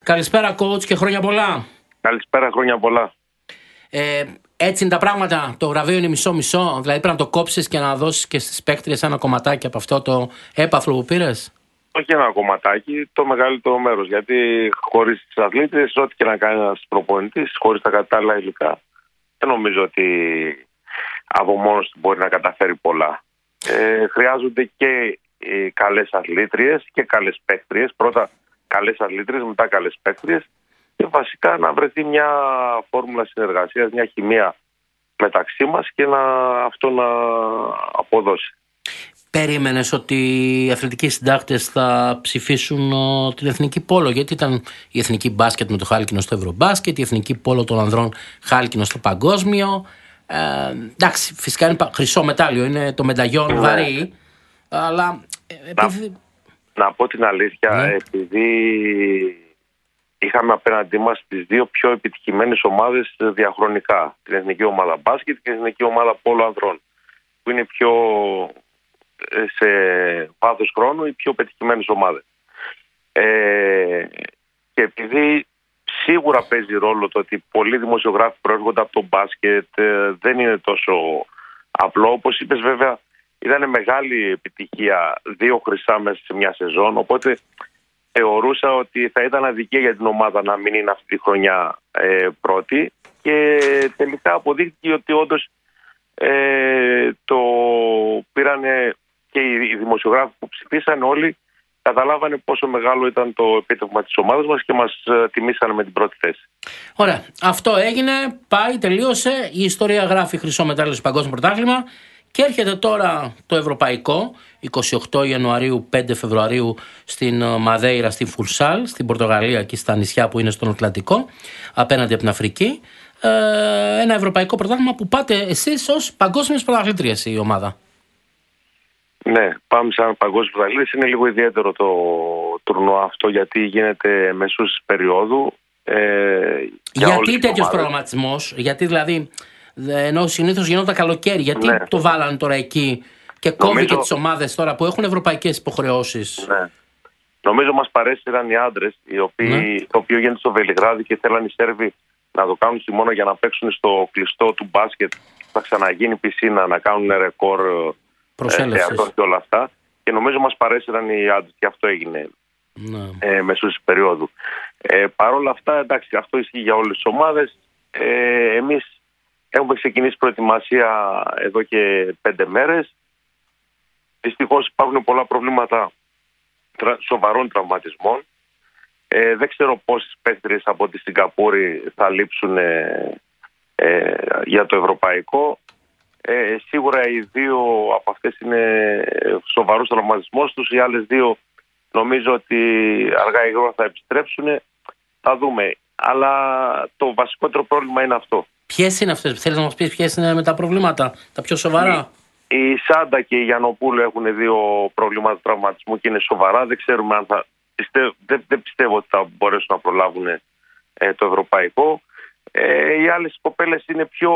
Καλησπέρα, coach, και χρόνια πολλά. Καλησπέρα, χρόνια πολλά. Έτσι είναι τα πράγματα. Το βραβείο είναι μισό-μισό. Δηλαδή πρέπει να το κόψεις και να δώσεις και στις παίκτριες ένα κομματάκι από αυτό το έπαθλο που πήρες. Όχι ένα κομματάκι, το μεγαλύτερο μέρος. Γιατί χωρίς τις αθλήτριες, ό,τι και να κάνει ένας προπονητής, χωρίς τα κατάλληλα υλικά, δεν νομίζω ότι από μόνος του μπορεί να καταφέρει πολλά. Χρειάζονται και καλές αθλήτριες και καλές παίκτριες. Πρώτα καλές αθλήτριες, μετά καλές παίκτριες. Και βασικά να βρεθεί μια φόρμουλα συνεργασίας, μια χημεία μεταξύ μας και αυτό να αποδώσει. Περίμενες ότι οι αθλητικοί συντάκτες θα ψηφίσουν την εθνική πόλο? Γιατί ήταν η εθνική μπάσκετ με το χάλκινο στο Ευρωμπάσκετ, η εθνική πόλο των ανδρών χάλκινο στο παγκόσμιο. Εντάξει, φυσικά είναι χρυσό μετάλλιο, είναι το μενταγιόν βαρύ, αλλά να πω την αλήθεια, επειδή είχαμε απέναντί μας τις δύο πιο επιτυχημένες ομάδες διαχρονικά, την εθνική ομάδα μπάσκετ και την εθνική ομάδα πόλο ανδρών, που είναι πιο σε βάθος χρόνου οι πιο πετυχημένες ομάδες. Και επειδή σίγουρα παίζει ρόλο το ότι πολλοί δημοσιογράφοι προέρχονται από το μπάσκετ, δεν είναι τόσο απλό. Όπως είπες, βέβαια, ήταν μεγάλη επιτυχία 2 χρυσά μέσα σε μια σεζόν, οπότε θεωρούσα ότι θα ήταν αδικία για την ομάδα να μην είναι αυτή τη χρονιά πρώτη, και τελικά αποδείχθηκε ότι όντως το πήρανε και οι δημοσιογράφοι που ψηφίσαν, όλοι καταλάβανε πόσο μεγάλο ήταν το επίτευγμα της ομάδας μας και μας τιμήσανε με την πρώτη θέση. Ωραία. Αυτό έγινε, πάει, τελείωσε. Η ιστορία γράφει χρυσό μετάλλιο στο Παγκόσμιο Πρωτάθλημα και έρχεται τώρα το Ευρωπαϊκό, 28 Ιανουαρίου, 5 Φεβρουαρίου στην Μαδέιρα, στην Φουρσάλ, στην Πορτογαλία και στα νησιά που είναι στον Ατλαντικό, απέναντι από την Αφρική. Ένα ευρωπαϊκό πρωτάθλημα που πάτε εσείς ως παγκόσμιες πρωταθλήτριες η ομάδα. Ναι, πάμε σαν παγκόσμιες πρωταθλήτριες. Είναι λίγο ιδιαίτερο το τουρνουά αυτό, γιατί γίνεται μεσούς περίοδου. Γιατί τέτοιος προγραμματισμός? Γιατί δηλαδή, ενώ συνήθως γινόταν καλοκαίρι, γιατί το βάλανε τώρα εκεί και κόβει και τις ομάδες τώρα που έχουν ευρωπαϊκές υποχρεώσεις? Ναι. Νομίζω μας παρέσυραν οι άντρες, το οποίο γίνεται στο Βελιγράδι, και θέλαν οι Σέρβοι να το κάνουν χειμώνα για να παίξουν στο κλειστό του μπάσκετ. Θα ξαναγίνει πισίνα, να κάνουν ρεκόρ θεατών και όλα αυτά. Και νομίζω μας παρέσυραν οι άντρες και αυτό έγινε μεσούς της περίοδου. Παρ' όλα αυτά, εντάξει, αυτό ισχύει για όλες τις ομάδες. Εμείς έχουμε ξεκινήσει προετοιμασία εδώ και 5 μέρες. Δυστυχώς υπάρχουν πολλά προβλήματα σοβαρών τραυματισμών. Δεν ξέρω πόσες παίκτριες από τη Σιγκαπούρη θα λείψουν για το ευρωπαϊκό. Σίγουρα οι 2 από αυτές είναι σοβαρούς τραυματισμούς τους. Οι άλλες 2 νομίζω ότι αργά ή γρήγορα θα επιστρέψουν. Θα δούμε. Αλλά το βασικότερο πρόβλημα είναι αυτό. Ποιες είναι αυτές? Θέλεις να μας πεις ποιες είναι με τα προβλήματα, τα πιο σοβαρά? Η Σάντα και η Γιαννοπούλου έχουν 2 προβλήματα τραυματισμού και είναι σοβαρά. Δεν ξέρουμε αν δεν πιστεύω ότι θα μπορέσουν να προλάβουν το ευρωπαϊκό. Οι άλλες κοπέλες είναι πιο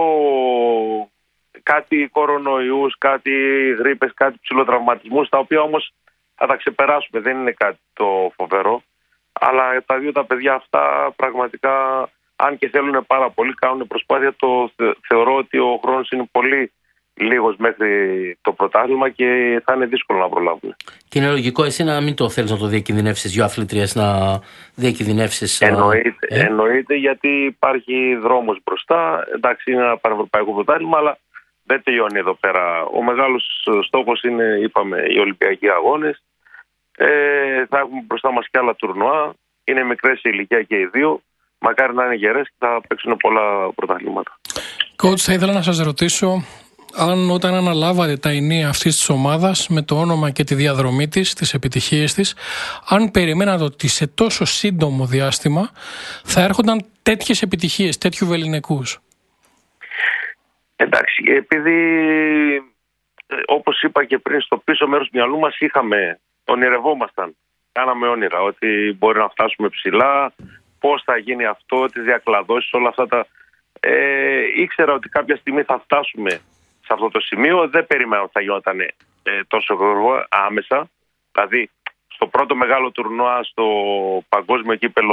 κάτι κορονοϊούς, κάτι γρίπες, κάτι ψηλοτραυματισμούς, τα οποία όμως θα τα ξεπεράσουμε. Δεν είναι κάτι το φοβερό. Αλλά τα 2 τα παιδιά αυτά πραγματικά, αν και θέλουν πάρα πολύ, κάνουν προσπάθεια. Θεωρώ ότι ο χρόνος είναι πολύ λίγος μέχρι το πρωτάθλημα και θα είναι δύσκολο να προλάβουν. Και είναι λογικό εσύ να μην το θέλεις να το διακινδυνεύσεις, 2 αθλήτριες να διακινδυνεύσεις? Εννοείται, γιατί υπάρχει δρόμος μπροστά. Εντάξει, είναι ένα πανευρωπαϊκό πρωτάθλημα, αλλά δεν τελειώνει εδώ πέρα. Ο μεγάλος στόχος είναι, είπαμε, οι Ολυμπιακοί Αγώνες. Θα έχουμε μπροστά μας και άλλα τουρνουά. Είναι μικρές σε ηλικία και οι 2. Μακάρι να είναι γερές και θα παίξουν πολλά πρωταθλήματα. Coach, θα ήθελα να σας ρωτήσω αν όταν αναλάβατε τα ενία αυτής της ομάδας με το όνομα και τη διαδρομή της, τις επιτυχίες της, αν περιμένατε ότι σε τόσο σύντομο διάστημα θα έρχονταν τέτοιες επιτυχίες, τέτοιου βεληνικούς? Εντάξει, επειδή όπως είπα και πριν, στο πίσω μέρος του μυαλού μας ονειρευόμασταν, κάναμε όνειρα ότι μπορεί να φτάσουμε ψηλά, πώς θα γίνει αυτό, τις διακλαδώσεις, όλα αυτά τα... Ήξερα ότι κάποια στιγμή θα φτάσουμε σε αυτό το σημείο. Δεν περίμενα ότι θα γινόταν τόσο γρήγορα, άμεσα. Δηλαδή, στο πρώτο μεγάλο τουρνουά, στο παγκόσμιο κύπελο,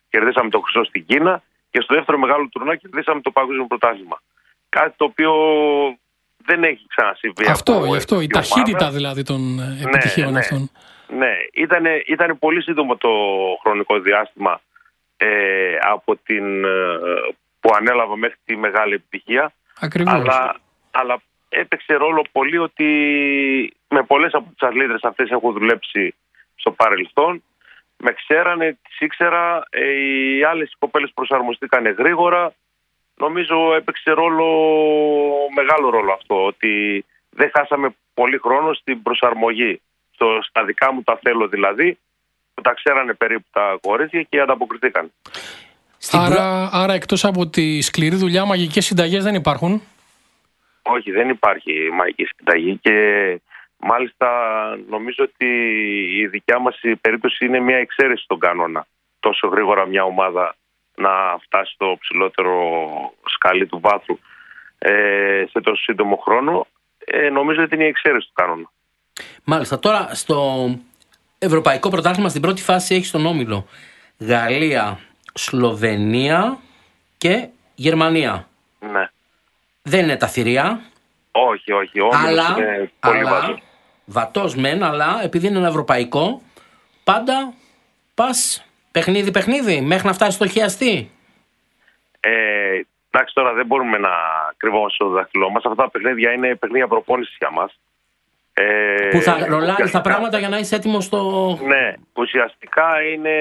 κερδίσαμε το χρυσό στην Κίνα και στο δεύτερο μεγάλο τουρνουά κερδίσαμε το παγκόσμιο πρωτάθλημα. Κάτι το οποίο δεν έχει ξανασυμβεί. Αυτό, η ταχύτητα δηλαδή των επιτυχίων αυτών. Ναι, ήταν πολύ σύντομο το χρονικό διάστημα από που ανέλαβα μέχρι τη μεγάλη επιτυχία. Ακριβώς. Αλλά έπαιξε ρόλο πολύ ότι με πολλές από τις αθλήτρες αυτές έχω δουλέψει στο παρελθόν. Με ξέρανε, τις ήξερα, οι άλλες κοπέλες προσαρμοστήκανε γρήγορα. Νομίζω έπαιξε μεγάλο ρόλο αυτό, ότι δεν χάσαμε πολύ χρόνο στην προσαρμογή. Στα δικά μου τα θέλω δηλαδή, που τα ξέρανε περίπου τα κορίτσια και ανταποκριθήκαν. Άρα εκτός από τη σκληρή δουλειά, μαγικές συνταγές δεν υπάρχουν? Όχι, δεν υπάρχει μαγική συνταγή και μάλιστα νομίζω ότι η δικιά μας η περίπτωση είναι μια εξαίρεση στον κανόνα. Τόσο γρήγορα μια ομάδα να φτάσει στο ψηλότερο σκαλί του βάθρου σε τόσο σύντομο χρόνο, νομίζω ότι είναι η εξαίρεση του κανόνα. Μάλιστα. Τώρα στο Ευρωπαϊκό Πρωτάθλημα στην πρώτη φάση έχει στον όμιλο Γαλλία, Σλοβενία και Γερμανία. Ναι. Δεν είναι τα θηρία. Όχι. Ο όμιλος είναι πολύ βατός. Βατός μεν, αλλά επειδή είναι ένα ευρωπαϊκό, πάντα πας παιχνίδι μέχρι να φτάσει στο χιαστή. Εντάξει, τώρα δεν μπορούμε να κρυβόμαστε στο δάχτυλό μας. Αυτά τα παιχνίδια είναι παιχνίδια προπόνησης για μας. Που θα ρολάρεις τα πράγματα για να είσαι έτοιμος στο... Ναι, ουσιαστικά είναι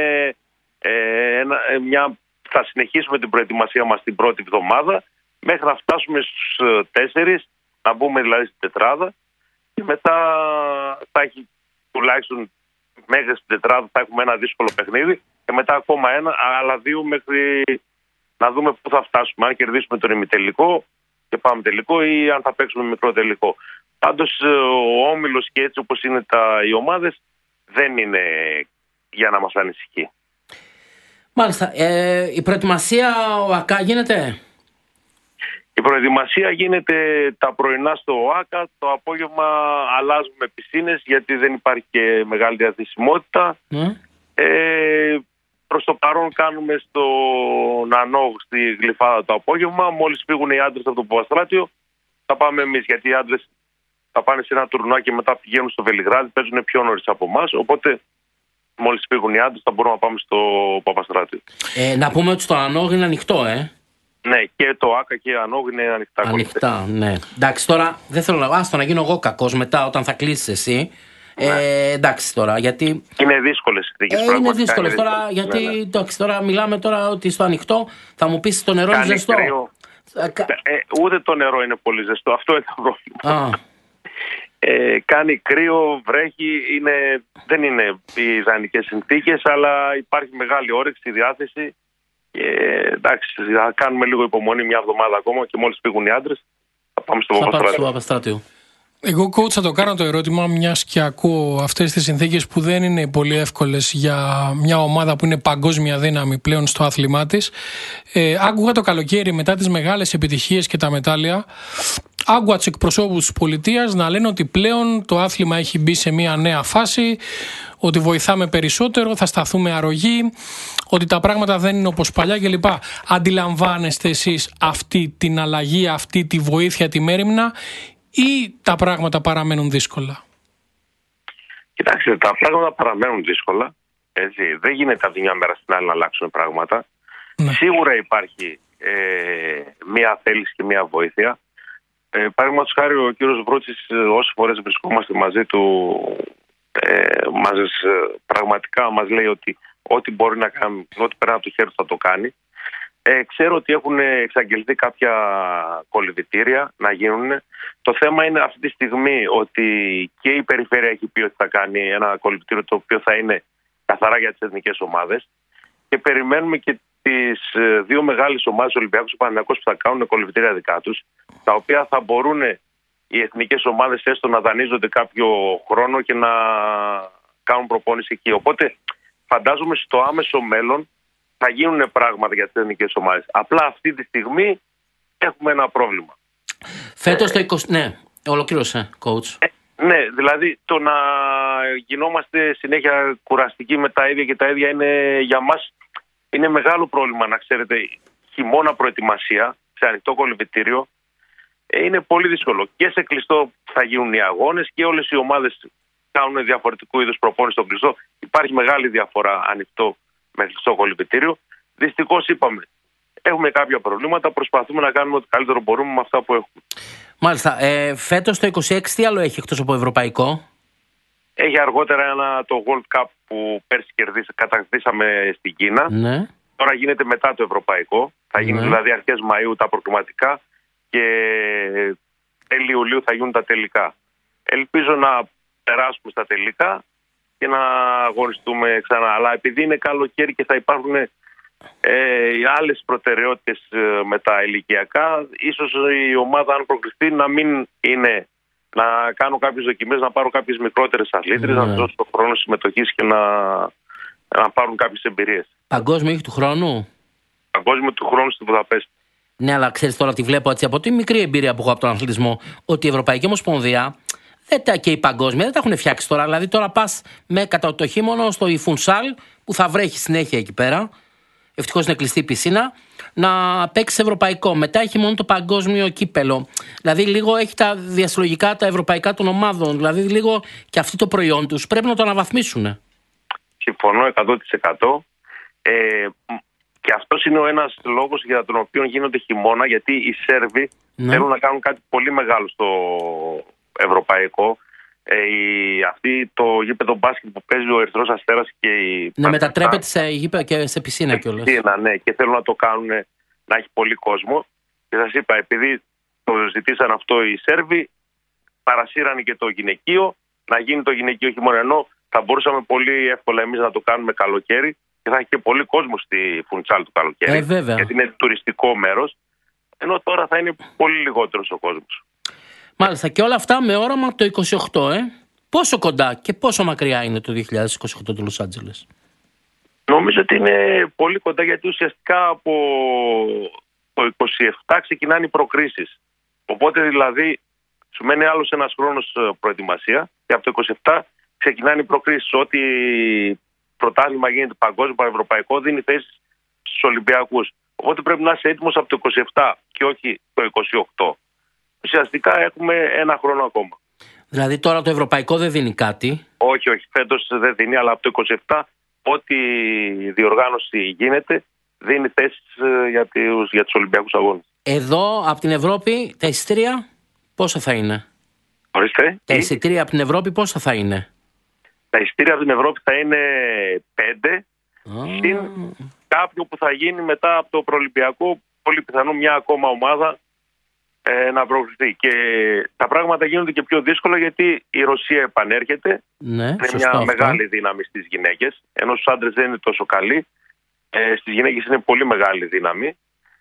θα συνεχίσουμε την προετοιμασία μας την πρώτη εβδομάδα μέχρι να φτάσουμε στους 4, να μπούμε δηλαδή στην τετράδα και μετά θα έχει τουλάχιστον μέχρι στην τετράδα θα έχουμε ένα δύσκολο παιχνίδι και μετά ακόμα άλλα 2 μέχρι να δούμε πού θα φτάσουμε. Αν κερδίσουμε τον ημιτελικό και πάμε τελικό ή αν θα παίξουμε μικρό τελικό. Πάντως ο όμιλος και έτσι όπως είναι οι ομάδες δεν είναι για να μας ανησυχεί. Μάλιστα. Η προετοιμασία ΟΑΚΑ γίνεται? Η προετοιμασία γίνεται τα πρωινά στο ΟΑΚΑ. Το απόγευμα αλλάζουμε πισίνες γιατί δεν υπάρχει και μεγάλη διαθεσιμότητα. Προς το παρόν κάνουμε στο Νανόγ στη Γλυφάδα το απόγευμα. Μόλις φύγουν οι άντρες από το Παπαστράτιο θα πάμε εμείς, γιατί οι άντρες θα πάνε σε ένα τουρνουά και μετά πηγαίνουν στο Βελιγράδι, παίζουν πιο νωρίς από εμάς, οπότε μόλις φύγουν οι άντρες θα μπορούμε να πάμε στο Παπαστράτιο. Να πούμε ότι στο Ανόγ είναι ανοιχτό, Ναι, και το ΆΚΑ και η Ανόγ είναι ανοιχτά. Ανοιχτά, ναι. Εντάξει, τώρα δεν θέλω να γίνω εγώ κακός μετά όταν θα κλείσεις εσύ. Εντάξει τώρα, γιατί. Είναι δύσκολες συνθήκες. Είναι δύσκολες τώρα, γιατί εντάξει, τώρα μιλάμε τώρα ότι στο ανοιχτό θα μου πεις το νερό είναι ζεστό. Ούτε το νερό είναι πολύ ζεστό, αυτό είναι το πρόβλημα. Κάνει κρύο, βρέχει, δεν είναι οι ιδανικές συνθήκες, αλλά υπάρχει μεγάλη όρεξη, διάθεση. Και εντάξει, θα κάνουμε λίγο υπομονή μια εβδομάδα ακόμα και μόλις φύγουν οι άντρες θα πάμε στο Παπαστράτιο. Εγώ, coach, θα το κάνω το ερώτημα, μιας και ακούω αυτές τις συνθήκες που δεν είναι πολύ εύκολες για μια ομάδα που είναι παγκόσμια δύναμη πλέον στο άθλημά της. Άκουγα το καλοκαίρι μετά τις μεγάλες επιτυχίες και τα μετάλλια, άκουγα τους εκπροσώπους της πολιτείας να λένε ότι πλέον το άθλημα έχει μπει σε μια νέα φάση, ότι βοηθάμε περισσότερο, θα σταθούμε αρρωγοί, ότι τα πράγματα δεν είναι όπως παλιά κλπ. Αντιλαμβάνεστε εσείς αυτή την αλλαγή, αυτή τη βοήθεια, τη μέριμνα, ή τα πράγματα παραμένουν δύσκολα? Κοιτάξτε, τα πράγματα παραμένουν δύσκολα. Έτσι. Δεν γίνεται από τη μια μέρα στην άλλη να αλλάξουν πράγματα. Ναι. Σίγουρα υπάρχει μία θέληση και μία βοήθεια. Παραδείγματος χάρη, ο κύριος Βρούτσης, όσες φορές βρισκόμαστε μαζί του, πραγματικά μας λέει ότι ό,τι μπορεί να κάνει, ό,τι περνάει από το χέρι θα το κάνει. Ξέρω ότι έχουν εξαγγελθεί κάποια κολυβητήρια να γίνουν. Το θέμα είναι αυτή τη στιγμή ότι και η περιφέρεια έχει πει ότι θα κάνει ένα κολυβητήριο το οποίο θα είναι καθαρά για τις εθνικές ομάδες και περιμένουμε και τις 2 μεγάλες ομάδες, Ολυμπιακός και Παναθηναϊκός, που θα κάνουν κολυβητήρια δικά τους, τα οποία θα μπορούν οι εθνικές ομάδες έστω να δανείζονται κάποιο χρόνο και να κάνουν προπόνηση εκεί. Οπότε φαντάζομαι στο άμεσο μέλλον θα γίνουν πράγματα για τις εθνικές ομάδες. Απλά αυτή τη στιγμή έχουμε ένα πρόβλημα. Φέτος το 20... Ναι, ολοκλήρωσε, coach. Ναι, δηλαδή το να γινόμαστε συνέχεια κουραστικοί με τα ίδια και τα ίδια είναι για μας είναι μεγάλο πρόβλημα, να ξέρετε, χειμώνα προετοιμασία σε ανοιχτό κολυμβητήριο. Είναι πολύ δύσκολο. Και σε κλειστό θα γίνουν οι αγώνες και όλες οι ομάδες κάνουν διαφορετικού είδους προπόνηση στο κλειστό. Υπάρχει μεγάλη διαφορά ανοιχτό με κλειστό κολυμβητήριο. Δυστυχώς είπαμε, έχουμε κάποια προβλήματα. Προσπαθούμε να κάνουμε ό,τι καλύτερο μπορούμε με αυτά που έχουμε. Μάλιστα. Φέτος το 26 τι άλλο έχει εκτός από ευρωπαϊκό? Έχει αργότερα το World Cup που πέρσι κατακτήσαμε στην Κίνα. Ναι. Τώρα γίνεται μετά το ευρωπαϊκό. Θα γίνει δηλαδή αρχές Μαΐου τα προκριματικά και τέλη Ιουλίου θα γίνουν τα τελικά. Ελπίζω να περάσουμε στα τελικά και να αγωνιστούμε ξανά. Αλλά επειδή είναι καλοκαίρι και θα υπάρχουν άλλες προτεραιότητες με τα ηλικιακά, ίσως η ομάδα, αν προκριθεί, να μην είναι να κάνω κάποιες δοκιμές, να πάρω κάποιες μικρότερες αθλήτρες, να τους δώσω το χρόνο συμμετοχής και να πάρουν κάποιες εμπειρίες. Παγκόσμιο έχει του χρόνου? Παγκόσμιο του χρόνου στη Βουδαπέστη. Ναι, αλλά ξέρεις, τώρα τη βλέπω έτσι από τη μικρή εμπειρία που έχω από τον αθλητισμό, ότι η Ευρωπαϊκή Ομοσπονδία και η παγκόσμια δεν τα έχουν φτιάξει τώρα. Δηλαδή, τώρα πας κατά το χειμώνα στο Ιφουνσάλ που θα βρέχει συνέχεια εκεί πέρα. Ευτυχώς είναι κλειστή η πισίνα. Να παίξει ευρωπαϊκό. Μετά έχει μόνο το παγκόσμιο κύπελο. Δηλαδή, λίγο έχει τα διασυλλογικά, τα ευρωπαϊκά των ομάδων. Δηλαδή, λίγο και αυτοί το προϊόν τους πρέπει να το αναβαθμίσουν. Συμφωνώ 100%. Και αυτός είναι ο ένας λόγος για τον οποίο γίνονται χειμώνα, γιατί οι Σέρβοι θέλουν να κάνουν κάτι πολύ μεγάλο στο ευρωπαϊκό. Αυτή το γήπεδο μπάσκετ που παίζει ο Ερυθρός Αστέρας και η... Ναι, μετατρέπεται σε γήπεδο και σε πισίνα κιόλας. Ναι, και θέλουν να το κάνουν να έχει πολύ κόσμο. Και σας είπα, επειδή το ζητήσαν αυτό οι Σέρβοι, παρασύρανε και το γυναικείο, να γίνει το γυναικείο χειμώνα, ενώ θα μπορούσαμε πολύ εύκολα εμείς να το κάνουμε καλοκαίρι και θα έχει και πολύ κόσμο στη Φουντσάλ του καλοκαίρι. Βέβαια. Γιατί είναι τουριστικό μέρος, ενώ τώρα θα είναι πολύ λιγότερος ο κόσμος. Μάλιστα, και όλα αυτά με όραμα το 28, Πόσο κοντά και πόσο μακριά είναι το 2028 του Λος Άντζελες? Νομίζω ότι είναι πολύ κοντά, γιατί ουσιαστικά από το 27 ξεκινάνε οι προκρίσεις. Οπότε δηλαδή σου μένει άλλος ένας χρόνος προετοιμασία και από το 27 ξεκινάνε οι προκρίσεις. Ό,τι πρωτάθλημα γίνεται παγκόσμιο, ευρωπαϊκό, δίνει θέσεις στους Ολυμπιακούς. Οπότε πρέπει να είσαι έτοιμος από το 27 και όχι το 28. Ουσιαστικά έχουμε ένα χρόνο ακόμα. Δηλαδή τώρα το ευρωπαϊκό δεν δίνει κάτι? Όχι, φέτος δεν δίνει, αλλά από το 27 ό,τι διοργάνωση γίνεται δίνει θέσεις για τους Ολυμπιακούς Αγώνες. Εδώ από την Ευρώπη τα εισιτήρια πόσα θα είναι? Ορίστε. Τα εισιτήρια από την Ευρώπη πόσα θα είναι? Τα εισιτήρια από την Ευρώπη θα είναι 5 συν κάποιο που θα γίνει μετά από το προολυμπιακό, πολύ πιθανό μια ακόμα ομάδα να προκριθεί. Και τα πράγματα γίνονται και πιο δύσκολα, γιατί η Ρωσία επανέρχεται. Ναι, είναι μια μεγάλη δύναμη στις γυναίκες, ενώ στους άντρες δεν είναι τόσο καλή. Στις γυναίκες είναι πολύ μεγάλη δύναμη.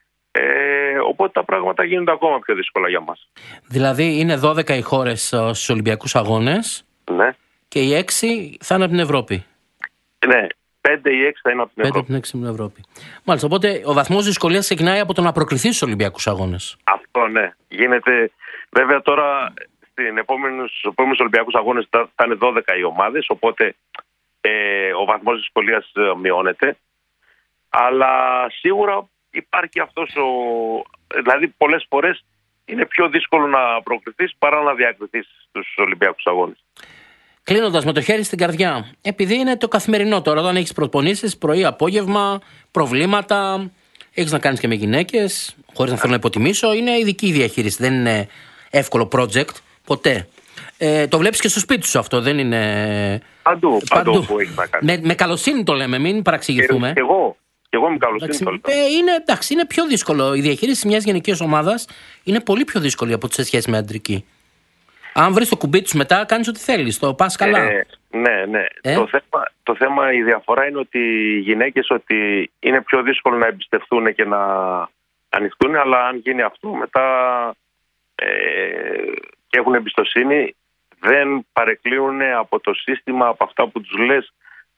Οπότε τα πράγματα γίνονται ακόμα πιο δύσκολα για μας. Δηλαδή είναι 12 οι χώρες στους Ολυμπιακούς Αγώνες, ναι, και οι 6 θα είναι από την Ευρώπη. Ναι, 5 ή 6 θα είναι από την Ευρώπη. 5 από την Ευρώπη. Μάλιστα, οπότε ο βαθμός δυσκολίας ξεκινάει από το να προκριθεί στους Ολυμπιακούς Αγώνες. Αυτό, ναι. Γίνεται. Βέβαια τώρα στους επόμενους Ολυμπιακούς Αγώνες θα είναι 12 οι ομάδες, οπότε ο βαθμός δυσκολίας μειώνεται. Αλλά σίγουρα υπάρχει αυτός δηλαδή πολλές φορές είναι πιο δύσκολο να προκριθείς παρά να διακριθείς στους Ολυμπιακούς Αγώνες. Κλείνοντας με το χέρι στην καρδιά, επειδή είναι το καθημερινό τώρα, όταν έχεις προπονήσεις πρωί, απόγευμα, προβλήματα, έχεις να κάνεις και με γυναίκες, χωρίς να θέλω να υποτιμήσω, είναι ειδική η διαχείριση, δεν είναι εύκολο project, ποτέ. Το βλέπεις και στο σπίτι σου αυτό, δεν είναι... Παντού που έχει να κάνει. Με καλοσύνη το λέμε, μην παραξηγηθούμε. Και εγώ με καλοσύνη το λέω. Είναι πιο δύσκολο. Η διαχείριση μιας γενικής ομάδας είναι πολύ πιο δύσκολη από σε σχέση με αντρική. Αν βρεις το κουμπί τους μετά, κάνεις ό,τι θέλεις. Το πας καλά. Ναι. Το θέμα, η διαφορά είναι ότι οι γυναίκες ότι είναι πιο δύσκολο να εμπιστευτούν και να ανοιχτούν, αλλά αν γίνει αυτό μετά και έχουν εμπιστοσύνη, δεν παρεκκλίνουν από το σύστημα, από αυτά που τους λες,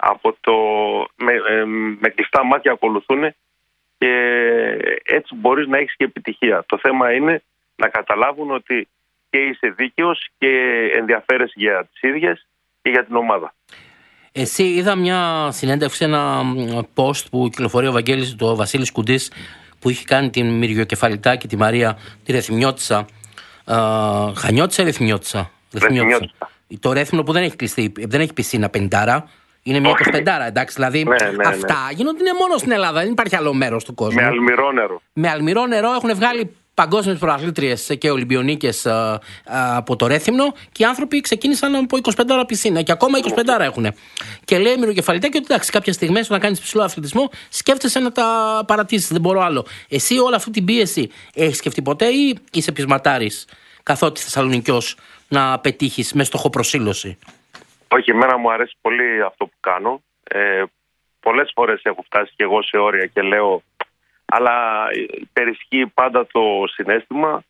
με κλειστά μάτια ακολουθούν και έτσι μπορείς να έχεις και επιτυχία. Το θέμα είναι να καταλάβουν ότι και είσαι δίκαιος και ενδιαφέρεσαι για τις ίδιες και για την ομάδα. Εσύ, είδα μια συνέντευξη, ένα post που κυκλοφορεί ο Βασίλης Κουντής, που είχε κάνει την Μυριοκεφαλιτά και τη Μαρία, τη Ρεθυμνιώτισσα. Χανιώτισσα ή Ρεθυμνιώτισσα? Το Ρέθυμνο που δεν έχει κλειστεί, δεν έχει πισίνα 50. Είναι μια 25, εντάξει. Δηλαδή αυτά γίνονται μόνο στην Ελλάδα. Δεν υπάρχει άλλο μέρος του κόσμου. Με αλμυρό νερό. Με αλμυρό νερό έχουν βγάλει παγκόσμιες πρωταθλήτριες και Ολυμπιονίκες από το Ρέθυμνο, και οι άνθρωποι ξεκίνησαν από 25 ώρα πισίνα και ακόμα 25 ώρα έχουν. Και λέει Μυριοκεφαλιτά και ότι εντάξει, κάποιες στιγμές όταν κάνεις ψηλό αθλητισμό σκέφτεσαι να τα παρατήσεις. Δεν μπορώ άλλο. Εσύ όλη αυτή την πίεση έχεις σκεφτεί ποτέ ή είσαι πεισματάρης καθότι Θεσσαλονικιός να πετύχεις με στοχοπροσήλωση? Όχι, εμένα μου αρέσει πολύ αυτό που κάνω. Πολλές φορές έχω φτάσει και εγώ σε όρια και λέω, αλλά υπερισχύει πάντα το συναίσθημα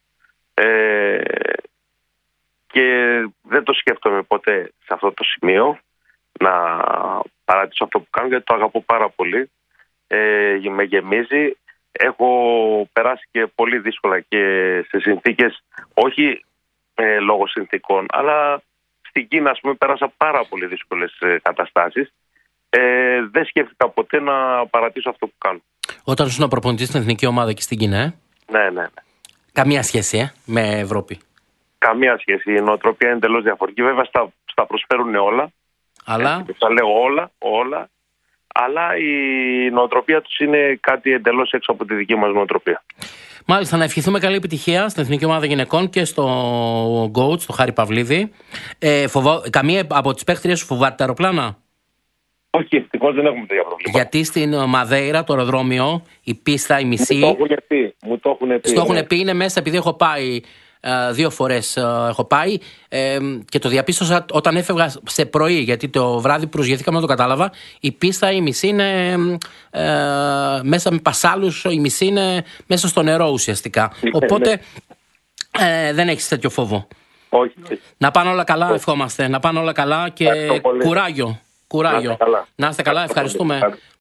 και δεν το σκέφτομαι ποτέ σε αυτό το σημείο να παρατήσω αυτό που κάνω, γιατί το αγαπώ πάρα πολύ. Με γεμίζει. Έχω περάσει και πολύ δύσκολα και σε συνθήκες, όχι λόγω συνθήκων, αλλά στην Κίνα, ας πούμε, πέρασα πάρα πολύ δύσκολες καταστάσεις. Δεν σκέφτηκα ποτέ να παρατήσω αυτό που κάνω. Όταν ήσουν προπονητής στην εθνική ομάδα και στην Κίνα, Ναι. Καμία σχέση με Ευρώπη? Καμία σχέση. Η νοοτροπία είναι εντελώς διαφορετική. Βέβαια στα προσφέρουν όλα. Αλλά θα λέω όλα. Αλλά η νοοτροπία τους είναι κάτι εντελώς έξω από τη δική μας νοοτροπία. Μάλιστα, να ευχηθούμε καλή επιτυχία στην Εθνική Ομάδα Γυναικών και στο Goat, στο Χάρη Παυλίδη. Καμία από τις παίχτριες σου φοβάται τα αεροπλάνα? Όχι, ευτυχώς δεν έχουμε τέτοια προβλήματα. Γιατί στην Μαδέιρα, το αεροδρόμιο, η πίστα, η μισή. Μου το έχουν πει. Στο έχουν πει, είναι μέσα, επειδή έχω πάει 2 φορές έχω πάει και το διαπίστωσα όταν έφευγα σε πρωί, γιατί το βράδυ προσγειωθήκαμε να το κατάλαβα. Η πίστα η μισή είναι μέσα με πασάλους, η μισή είναι μέσα στο νερό ουσιαστικά. Οπότε δεν έχεις τέτοιο φόβο? Όχι. Να πάνε όλα καλά, ευχόμαστε. Να πάνε όλα καλά και κουράγιο. Να είστε καλά, ευχαριστούμε.